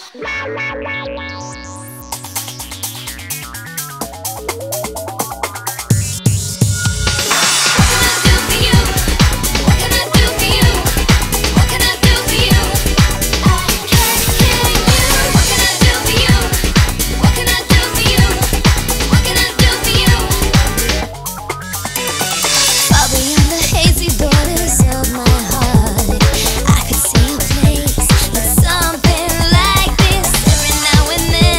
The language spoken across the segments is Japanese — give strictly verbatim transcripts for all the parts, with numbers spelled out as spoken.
Something like this every now and then.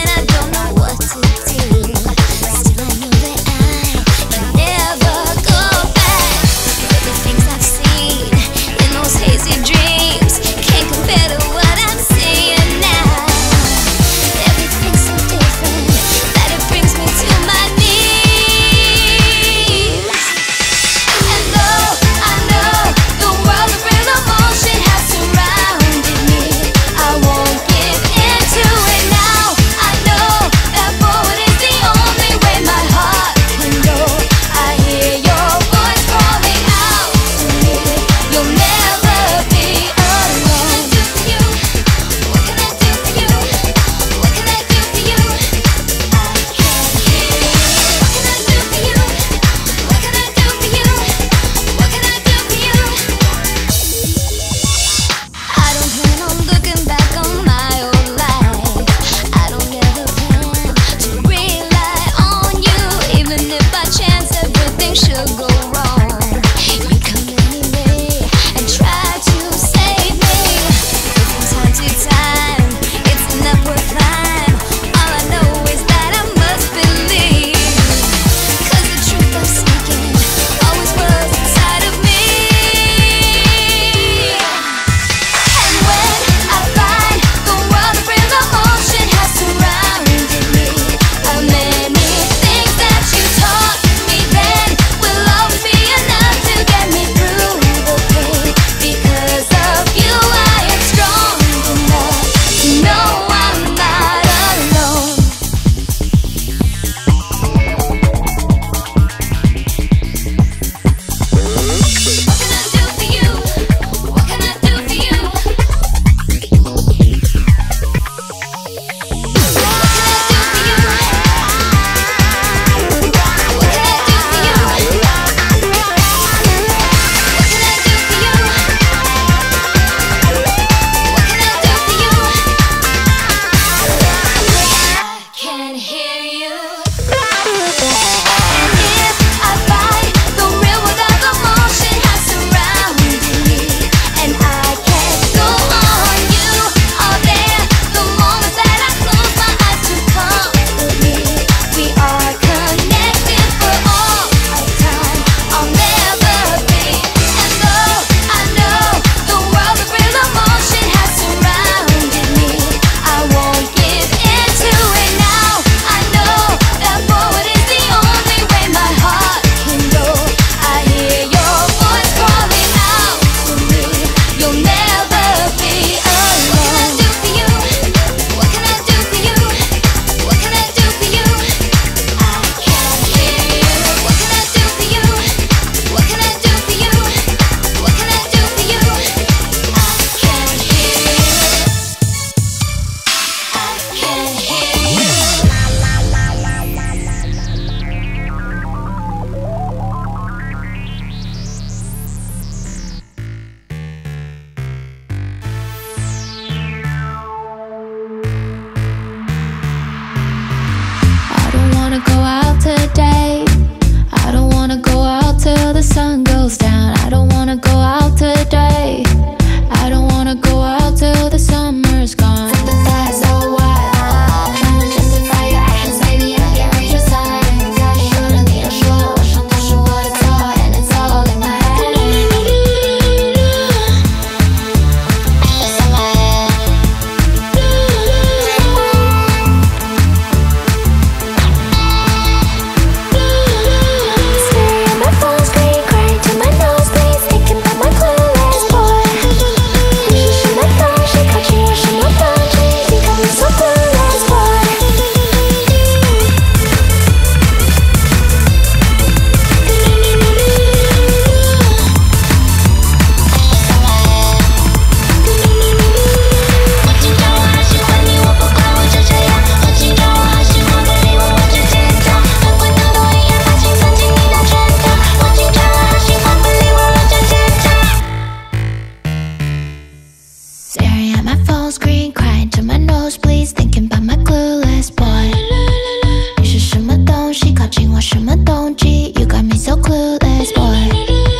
Staring at my phone screen, crying to my nose, please. Thinking about my clueless boy. 你是什么东西，靠近我什么动机 You got me so clueless boy.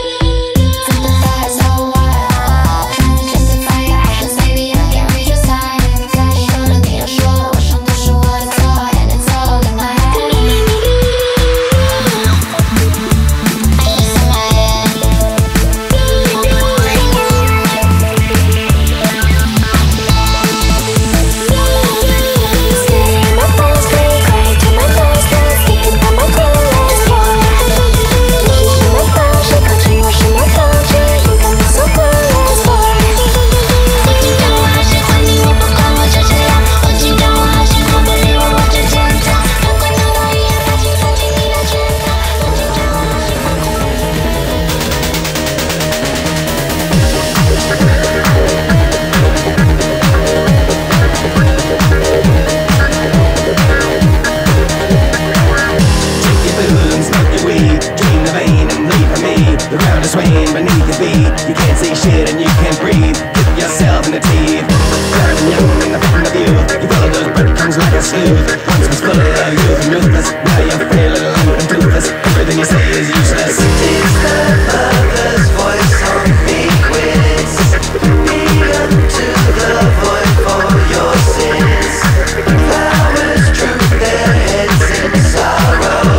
The ground is swaying beneath your feet. You can't see shit and you can't breathe. Hit yourself in the teeth. Young and young in the fitting of youth. You follow those breadcrumbs like a sleuth. Once was full of youth and ruthless. Now you're feeling limp and toothless. Everything you say is useless. Is the mother's voice on me quits? Be unto the void for your sins. Flowers droop their heads in sorrow.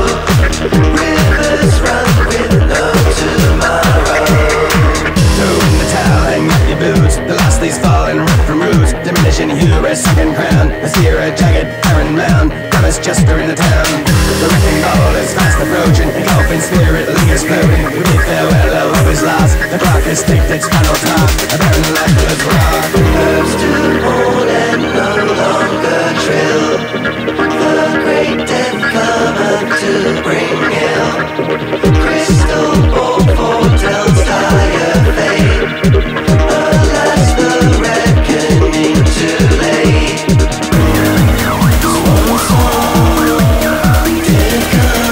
Rivers run with no tomorrow. Throw in the towel, hang up your boots. The last leaves falling ripped from roots. Diminishing hue, a sunken crown. A sear, a jagged, barren mound. Promise Chester in the town. The wrecking ball is fast approaching. Engulfing spirit lingers floating. We bid farewell, all hope is lost. The clock has ticked its final talk. A barren lifeless rock. Herbs to mourn and no longer trill. The great death cometh to bring ill. Crystal ball foretells dire fate. Alas, the reckoning too late. Swan song, death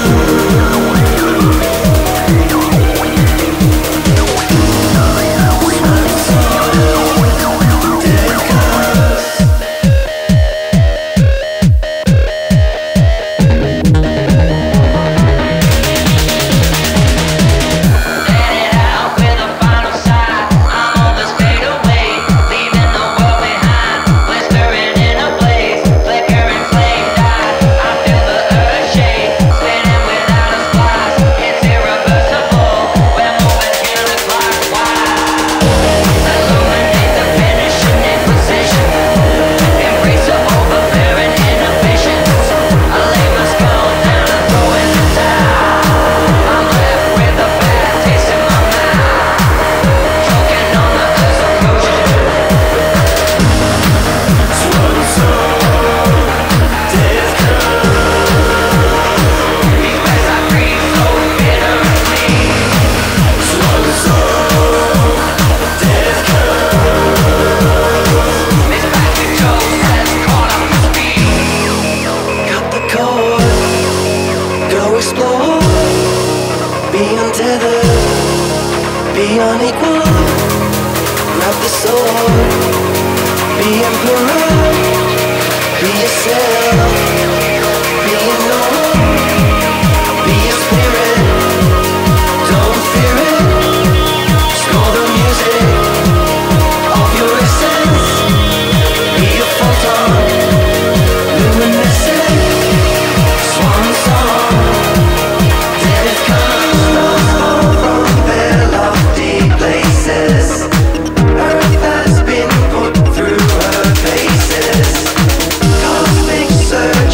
Earth has been put through her paces. Cosmic surge.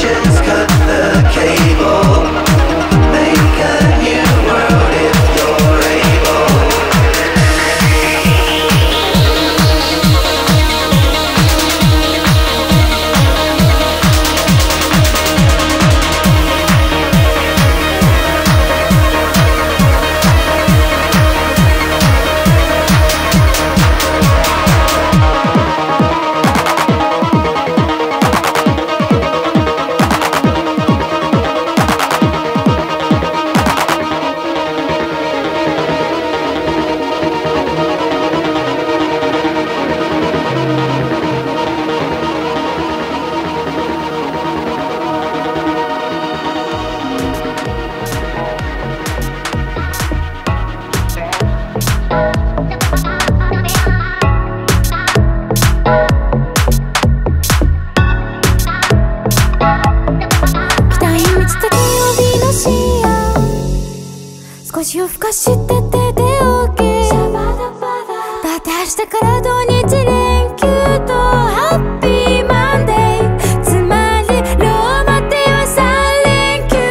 かしててで OK だって明日から土日連休とハッピーマンデー、つまりローマではさん連休、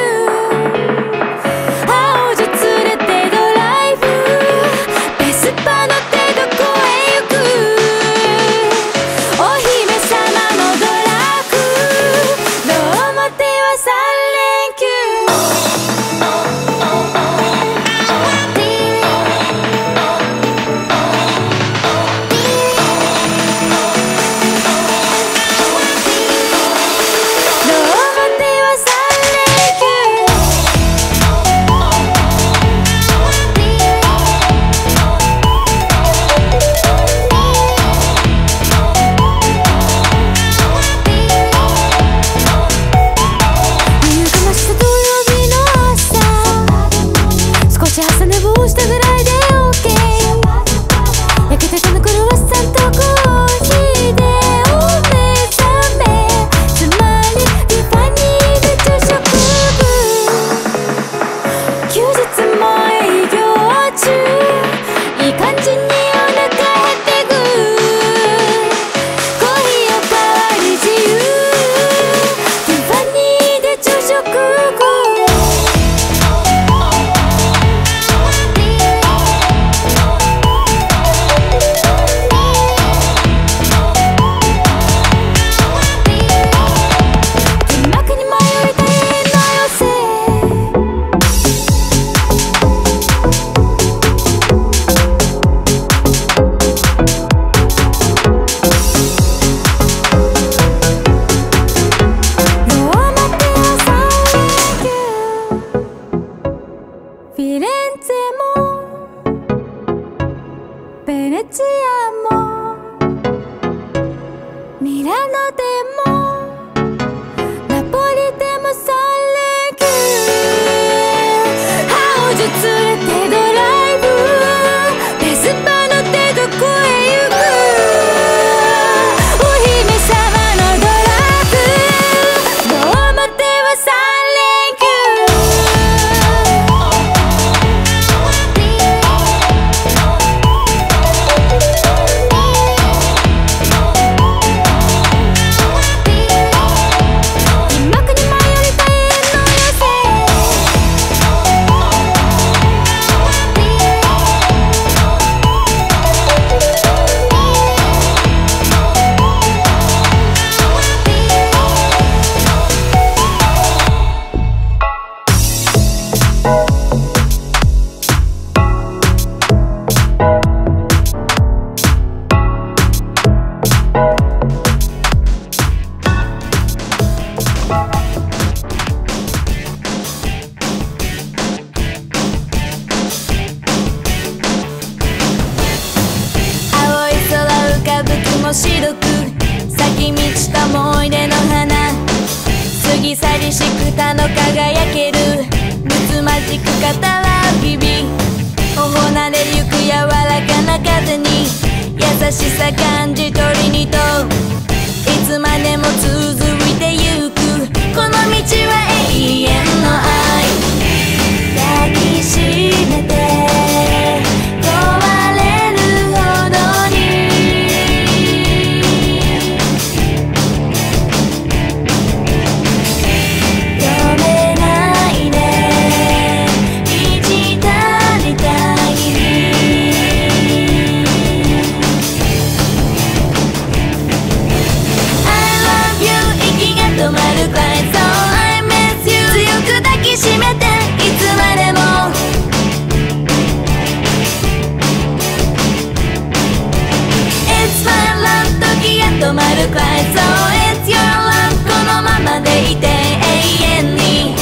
青女連れてドライブ、ベスパ乗ってどこへ行く、お姫様のドラッグ、ローマではさん連休。朝寝坊したぐらいで OK、 焼けたてのクロワッサンとコーヒーでお目覚め、つまりティファニーで昼食部、休日も営業中、いい感じにお腹減ってく、コーヒーおかわり自由、ティファニーで昼食部、フィレンツェもベネチアもミラノでもナポリでもさん連休、青女連れてドライブ、ベスパ乗ってどこへ行く、お姫様のドラッグ、ローマではさん連休。白く咲き満ちた思い出の花、過ぎ去りしくたの輝けるむつまじく語らう日々、頬なれゆく柔らかな風に優しさ感じ取りにと、いつまでも続いてゆくこの道は永遠の愛、抱きしめて壊れるほどに止まるくらい So I miss you 強く抱きしめていつまでも It's my love 時が止まるくらい So it's your love このままでいて永遠に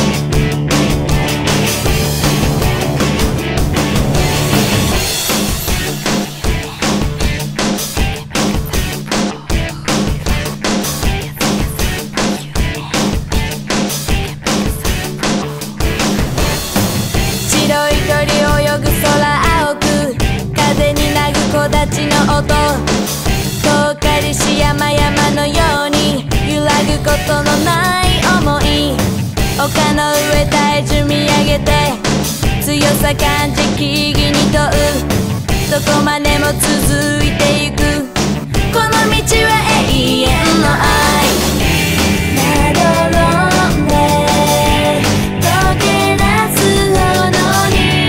音遠かりし山々のように揺らぐことのない想い、丘の上体重見上げて強さ感じ木々に問うどこまでも続いてゆくこの道は永遠の愛まどろんで溶け出すほどに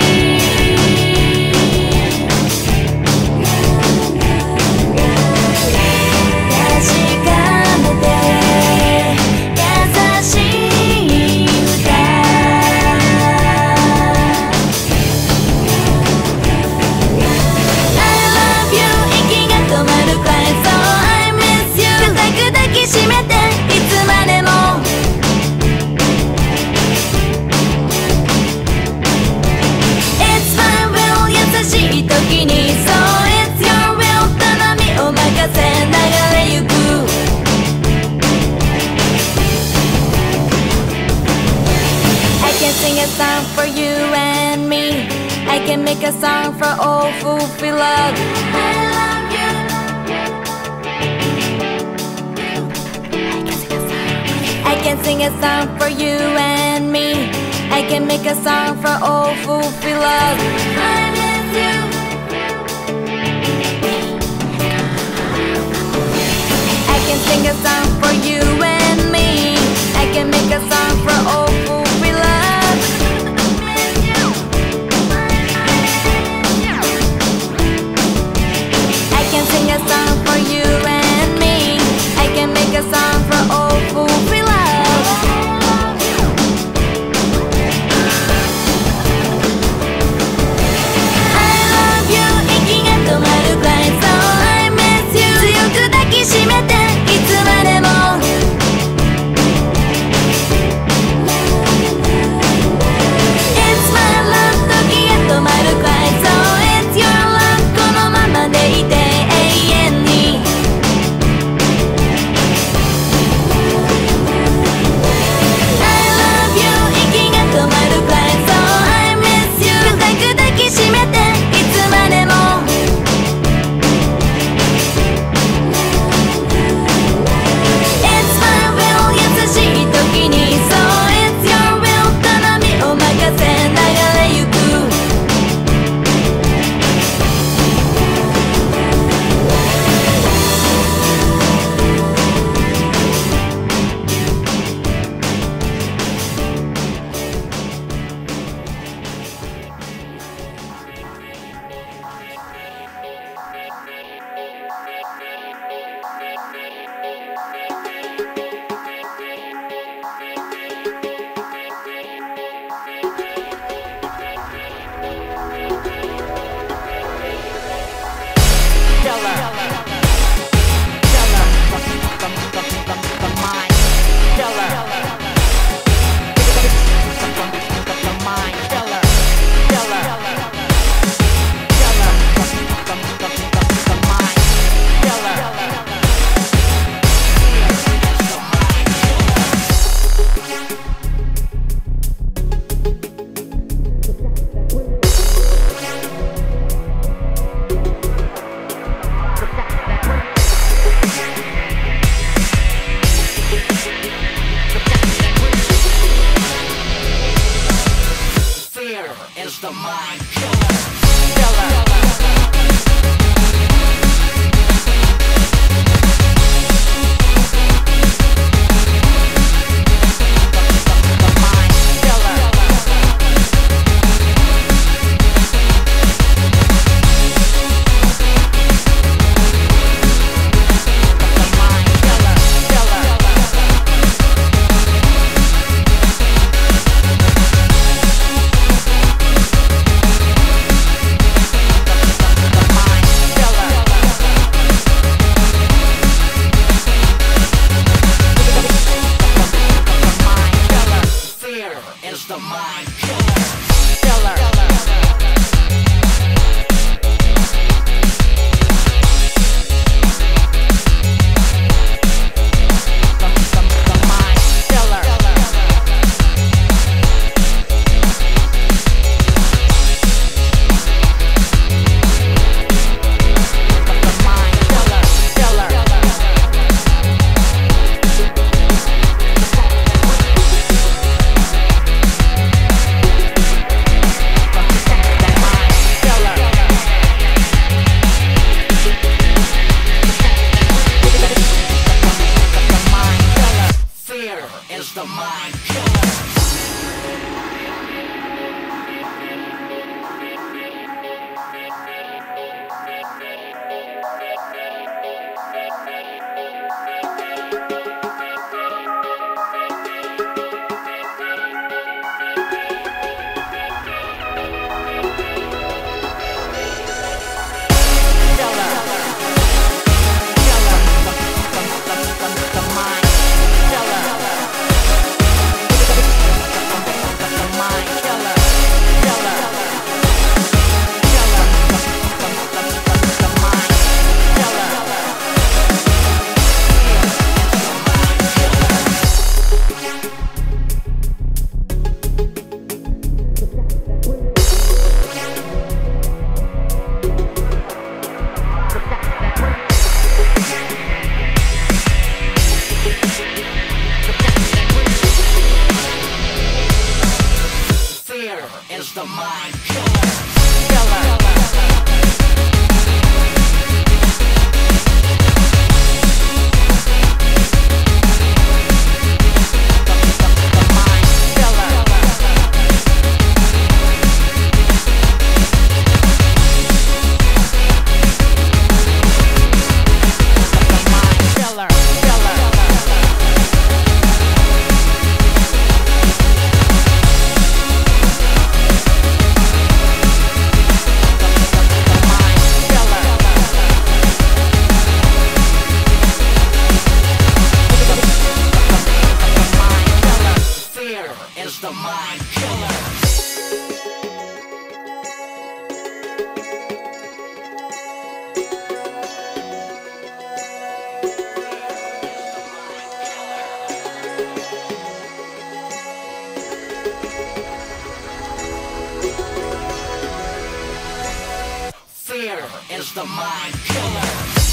確かめて優しい歌I love you 息が止まるくらい So I miss you 固く抱きしめていつまでもIt's my will 優しい時に So it's your will 頼みを任せ流れゆくI can sing a song for you and me I can make a song for all who feel love I love you I can sing a song for you and me I can make a song for all who feel love I miss you I can sing a song for you and me I can make a song for all who feel love I can sing a song for you and me I can make a song for all who feel love I love you 息が止まるくらい So I miss you 強く抱きしめていつまでもIt's my love 時が止まるくらい So it's your love このままでいて永遠にI love you 息が止まるくらい So I miss you 固く抱きしめていつまでもIt's my will 優しい時に So it's your will 頼みを任せ流れゆく mind killer. Is the mind killer. Killer. Is the mind killer. Fear is the mind killer.